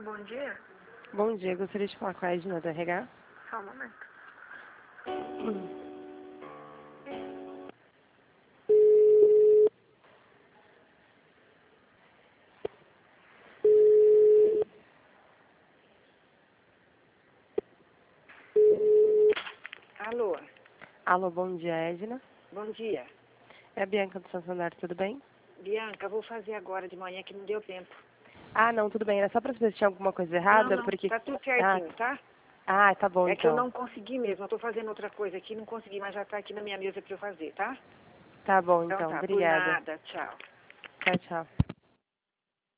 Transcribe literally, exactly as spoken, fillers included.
bom dia. Bom dia, gostaria de falar com a Edna do R H. Só um momento. Hum. Alô, Alô, bom dia, Edna. bom dia. É a Bianca do Santander, tudo bem? Bianca, vou fazer agora de manhã que não deu tempo. Ah, não, tudo bem. Era só pra saber se tinha alguma coisa errada, Não, não, porque... tá tudo Ah, certinho, tá? ah, tá bom, É que eu então. não consegui mesmo, eu tô fazendo outra coisa aqui, não consegui, mas já tá aqui na minha mesa pra eu fazer, tá? Tá bom, Então então. tá, por Obrigada. nada, tchau. Tchau, tchau.